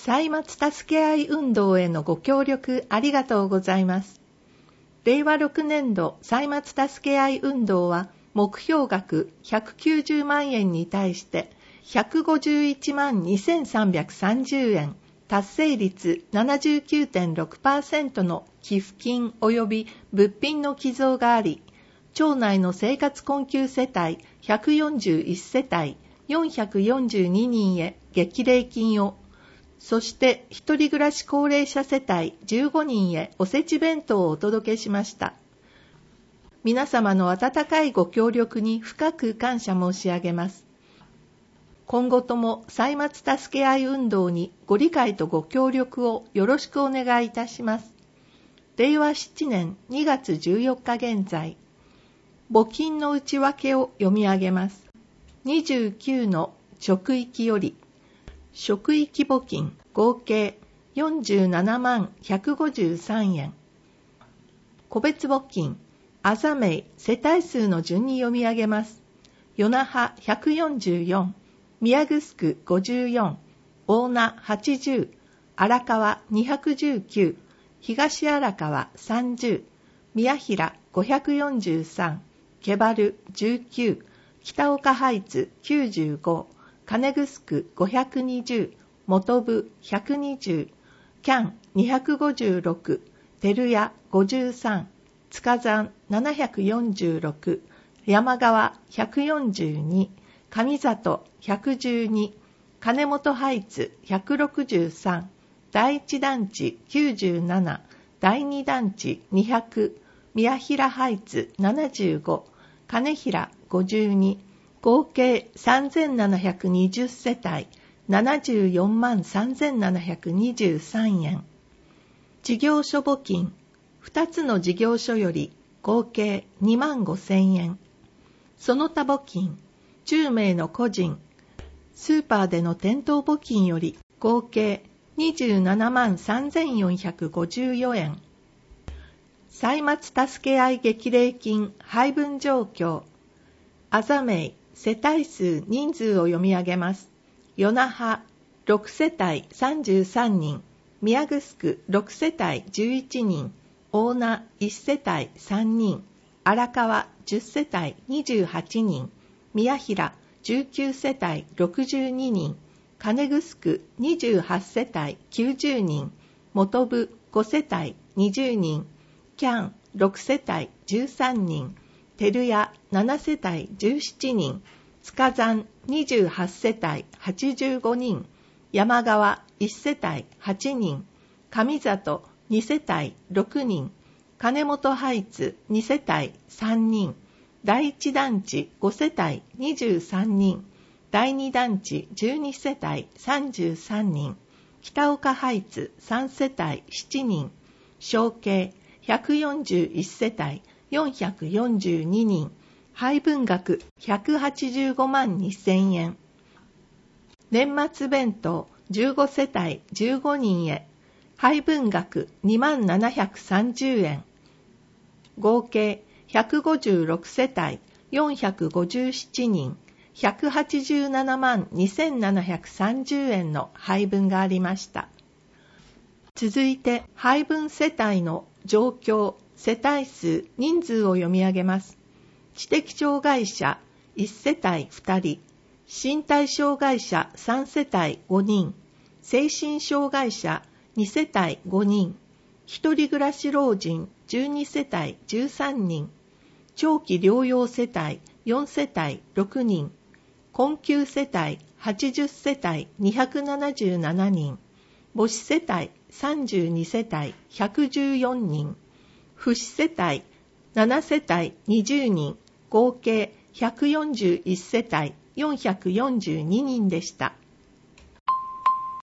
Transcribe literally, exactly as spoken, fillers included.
歳末助け合い運動へのご協力ありがとうございます。れいわろくねんど歳末助け合い運動は目標額ひゃくきゅうじゅうまんえんに対してひゃくごじゅういちまんにせんさんびゃくさんじゅうえん、達成率 ななじゅうきゅうてんろくパーセント の寄付金及び物品の寄贈があり、町内の生活困窮世帯ひゃくよんじゅういち世帯よんひゃくよんじゅうににんへ激励金を、そして一人暮らし高齢者世帯じゅうごにんへおせち弁当をお届けしました。皆様の温かいご協力に深く感謝申し上げます。今後とも歳末助け合い運動にご理解とご協力をよろしくお願いいたします。れいわななねんにがつじゅうよっか現在、募金の内訳を読み上げます。にじゅうきゅうの職域より、職域募金合計よんじゅうななまんひゃくごじゅうさんえん。個別募金、あざめい世帯数の順に読み上げます。与那覇ひゃくよんじゅうよん、宮城ごじゅうよん、大名はちじゅう、荒川にひゃくじゅうきゅう、東荒川さんじゅう、宮平ごひゃくよんじゅうさん、毛原じゅうきゅう、北岡ハイツきゅうじゅうご、金城ごひゃくにじゅう、本部ひゃくにじゅう、キャンにひゃくごじゅうろく、照屋ごじゅうさん、塚山ななひゃくよんじゅうろく、山川ひゃくよんじゅうに、上里ひゃくじゅうに、金本ハイツひゃくろくじゅうさん、第一団地きゅうじゅうなな、第二団地にひゃく、宮平ハイツななじゅうご、金平ごじゅうに、合計さんぜんななひゃくにじゅう世帯ななじゅうよんまんさんぜんななひゃくにじゅうさんえん。事業所募金ふたつの事業所より合計にまんごせんえん。その他募金じゅうめいの個人、スーパーでの店頭募金より合計にじゅうななまんさんぜんよんひゃくごじゅうよえん。歳末助け合い激励金配分状況。あざめい世帯数人数を読み上げます。与那覇ろく世帯さんじゅうさんにん、宮城ろく世帯じゅういちにん、大名いち世帯さんにん、荒川じゅっ世帯にじゅうはちにん、宮平じゅうきゅう世帯ろくじゅうににん、金城にじゅうはち世帯きゅうじゅうにん、本部ご世帯にじゅうにん、キャンろく世帯じゅうさんにん、照屋なな世帯じゅうななにん、塚山にじゅうはち世帯はちじゅうごにん、山川いち世帯はちにん、上里に世帯ろくにん、金本ハイツに世帯さんにん、第一団地ご世帯にじゅうさんにん、第二団地じゅうに世帯さんじゅうさんにん、北岡ハイツさん世帯ななにん、小計ひゃくよんじゅういち世帯よんひゃくよんじゅうににん、配分額ひゃくはちじゅうごまんにせんえん。年末弁当じゅうご世帯じゅうごにんへ、配分額にまんななひゃくさんじゅうえん。合計ひゃくごじゅうろく世帯よんひゃくごじゅうななにん、ひゃくはちじゅうななまんにせんななひゃくさんじゅうえんの配分がありました。続いて配分世帯の状況、世帯数、人数を読み上げます。知的障害者いち世帯ふたり、身体障害者さん世帯ごにん、精神障害者に世帯ごにん、一人暮らし老人じゅうに世帯じゅうさんにん、長期療養世帯よん世帯ろくにん、困窮世帯はちじゅう世帯にひゃくななじゅうななにん、母子世帯さんじゅうに世帯ひゃくじゅうよんにん、父子世帯なな世帯にじゅうにん、合計ひゃくよんじゅういち世帯よんひゃくよんじゅうににんでした。